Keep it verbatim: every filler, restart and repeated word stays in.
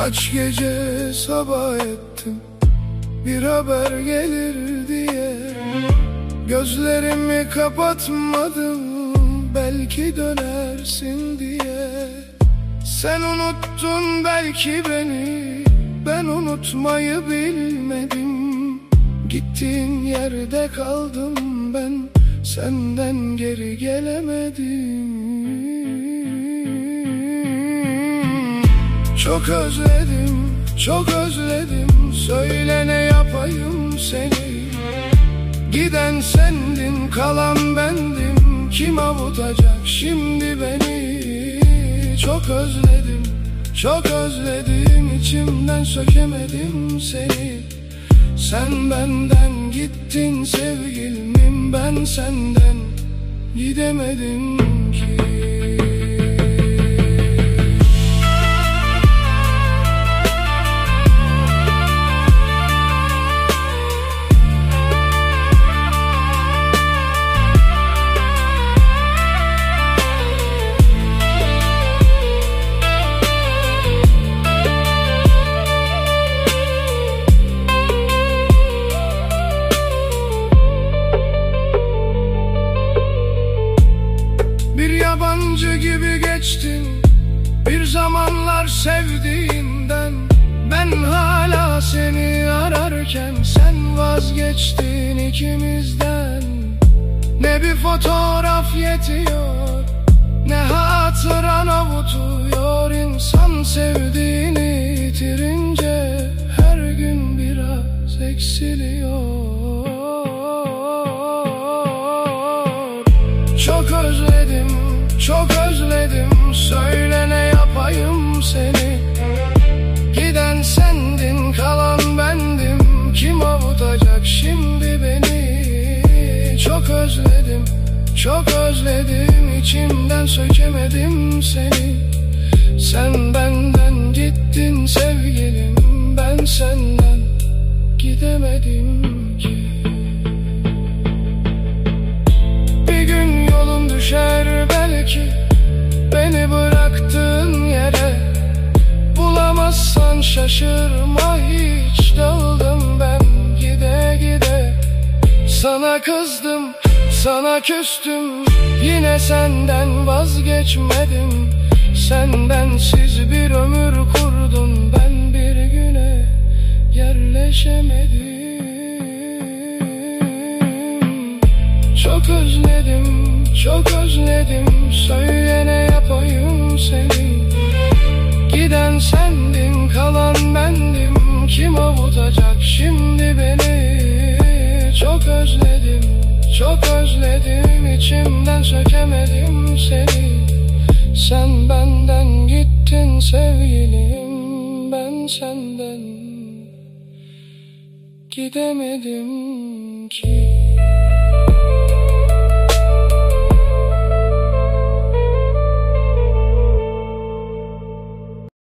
Kaç gece sabah ettim bir haber gelir diye. Gözlerimi kapatmadım belki dönersin diye. Sen unuttun belki beni, ben unutmayı bilmedim. Gittiğin yerde kaldım ben, senden geri gelemedim. Çok özledim, çok özledim. Söyle ne yapayım seni? Giden sendin, kalan bendim. Kim avutacak şimdi beni? Çok özledim, çok özledim. İçimden sökemedim seni. Sen benden gittin sevgilimim, ben senden gidemedim ki. Yabancı gibi geçtin bir zamanlar sevdiğinden. Ben hala seni ararken sen vazgeçtin ikimizden. Ne bir fotoğraf yetiyor, ne hatıran avutuyor. İnsan sevdiğini yitirince her gün biraz eksiliyor. Çok özledim, çok özledim. Söyle ne yapayım seni? Giden sendin, kalan bendim. Kim avutacak şimdi beni? Çok özledim, çok özledim. İçimden sökemedim seni. Sen benden gittin sevgilim, ben senden gidemedim ki. Bir gün yolun düşer belki beni bıraktığın yere. Bulamazsan şaşırma hiç, daldım ben gide gide. Sana kızdım, sana küstüm, yine senden vazgeçmedim. Sendensiz bir ömür kurdum, ben bir güne yerleşemedim. Çok özledim, çok özledim. Söyle ne yapayım seni? Giden sendin, kalan bendim. Kim avutacak şimdi beni? Çok özledim, çok özledim. İçimden sökemedim seni. Sen benden gittin sevgilim, ben senden gidemedim ki.